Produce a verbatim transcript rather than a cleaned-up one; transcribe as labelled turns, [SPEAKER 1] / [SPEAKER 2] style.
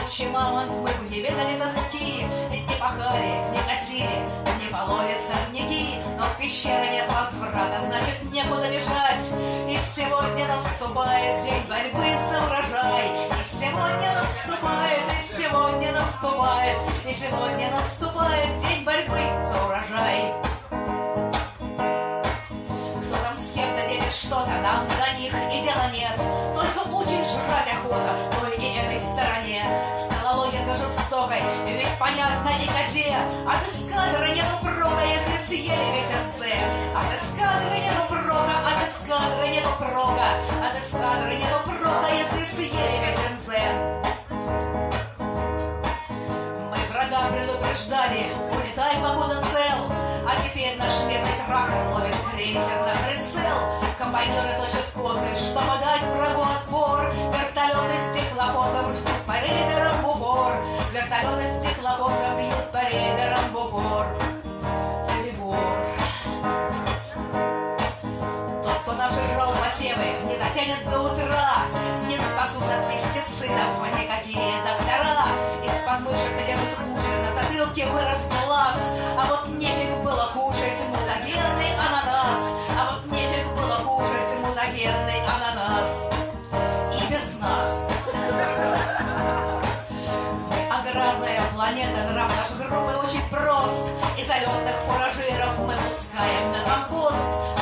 [SPEAKER 1] ночи мамонт мы бы не ведали тоски, ведь не пахали, не косили, не пололи сорняки. Но в пещере нет возврата, значит некуда бежать. И сегодня наступает день борьбы за урожай. И сегодня наступает, и сегодня наступает, и сегодня наступает день борьбы за урожай. Кто там с кем-то делит что-то, нам до них и дела нет. Только очень жрать охота той и этой стороне. Стала логика жестокой, ведь понятно и козе. От эскадры нету прока, если съели весь эн-цэ. От эскадры нету прока, от эскадры нету прока, от эскадры нету прока, если съели весь эн-цэ. Мы врага предупреждали, улетай, покуда цел. А теперь наш верный трактор ловит крейсер на прицел. Комбайнеры точат козы, чтобы дать врагу отпор. Вертолеты с стеклофосом ждут по рейдерам в упор. Вертолеты с стеклофосом бьют по рейдерам в упор. Перебор. Тот, кто наши жрал посевы, не дотянет до утра. Не спасут от пестицидов никакие доктора. Из подмышек лезут уши, на затылке вырос глаз. А вот нефиг было кушать мутагенный ананас. А вот нефиг было кушать мутагенный ананас. И без нас. Мы аграрная планета, нрав наш грубый очень прост. И залетных фуражиров мы пускаем на компост.